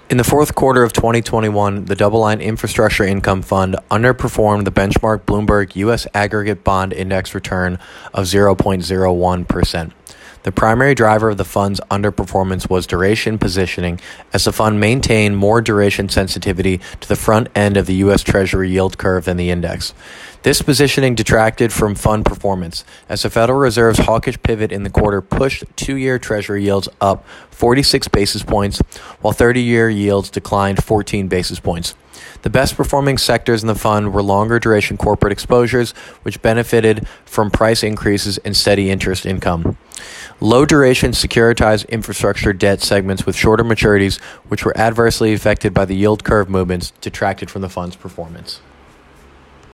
In the fourth quarter of 2021, the DoubleLine Infrastructure Income Fund underperformed the benchmark Bloomberg U.S. Aggregate Bond Index return of 0.01%. The primary driver of the fund's underperformance was duration positioning, as the fund maintained more duration sensitivity to the front end of the U.S. Treasury yield curve than the index. This positioning detracted from fund performance, as the Federal Reserve's hawkish pivot in the quarter pushed two-year Treasury yields up 46 basis points, while 30-year yields declined 14 basis points. The best performing sectors in the fund were longer duration corporate exposures, which benefited from price increases and steady interest income. Low duration securitized infrastructure debt segments with shorter maturities, which were adversely affected by the yield curve movements, detracted from the fund's performance.